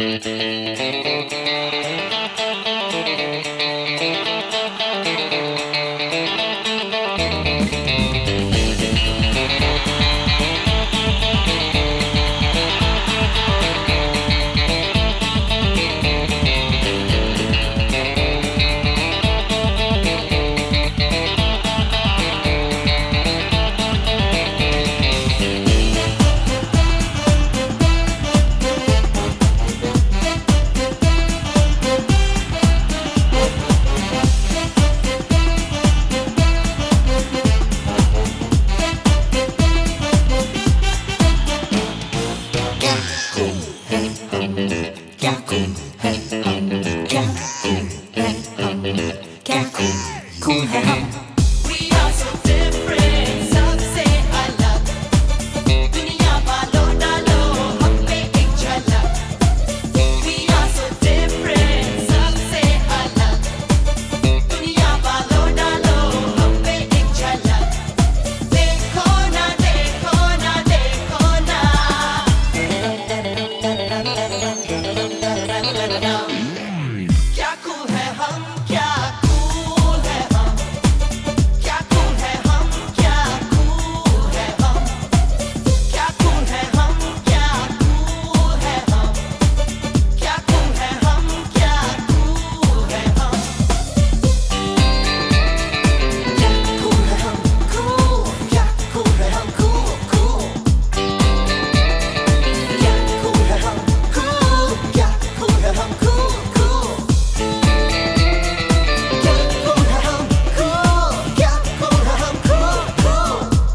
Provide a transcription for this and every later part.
cool है हम। We are so different, सबसे अलग, दुनिया वालों डालो हम पे एक झलक। We are so different, सबसे अलग, दुनिया वालों डालो हम पे एक झलक। देखो ना देखो ना देखो ना, क्या cool है हम, क्या cool है हम, क्या cool है हम, क्या cool है हम, क्या cool है हम, क्या cool है हम, क्या cool है हम, क्या cool है हम, क्या cool है हम, cool, क्या cool है हम, cool, cool, क्या cool है हम, cool, क्या cool है हम, cool, cool, क्या cool है हम, cool, क्या cool है हम, cool, cool।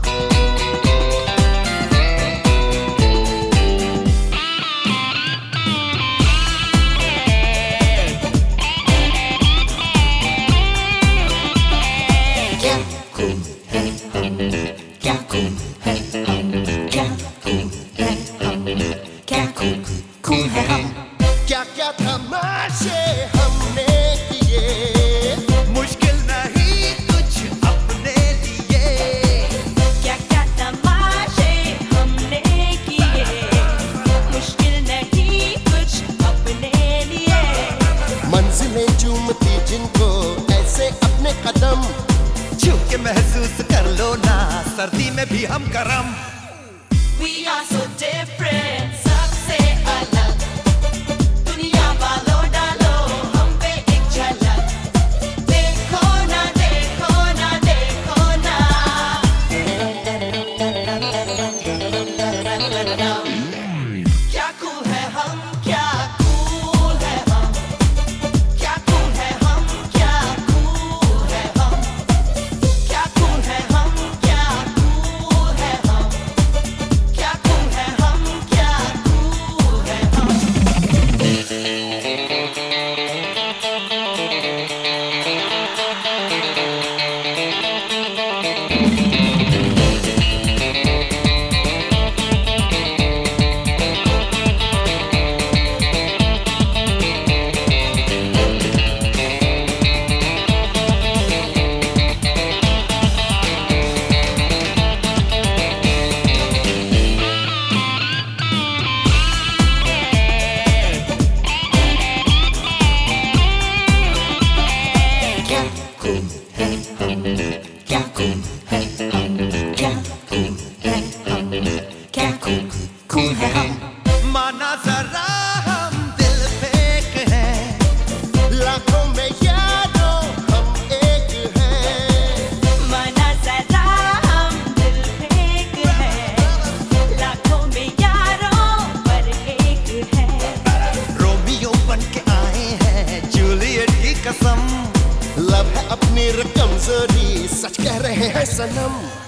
क्या cool है हम, क्या cool है हम, क्या cool है हम, क्या cool है हम। क्या क्या तमाशे हमने किए, मुश्किल नहीं कुछ अपने लिए। क्या क्या तमाशे हमने किए, मुश्किल नहीं कुछ अपने लिए। मंजिलें चूमती जिनको ऐसे अपने कदम, छू के महसूस कर लो ना सर्दी में भी हम गरम। We are so different, सबसे अलग, दुनिया वालों डालो हम पे एक झलक। देखो ना देखो ना देखो ना, क्या cool है हम, क्या cool है हम, क्या cool है हम, क्या cool है हम, क्या cool है हम, क्या cool है हम, क्या cool है हम, क्या cool है हम। क्या cool है हम, क्या cool है हम, क्या cool है हम, क्या cool है हम। माना जरा हम दिल फेंक हैं, लाखों में यारों हम एक हैं। मना जरा हम दिल फेंक है, लाखों में यारों पर एक है। रोमियो बन के आए हैं जूलियट की कसम, लब है अपनी रकम जरी, सच कह रहे हैं सनम।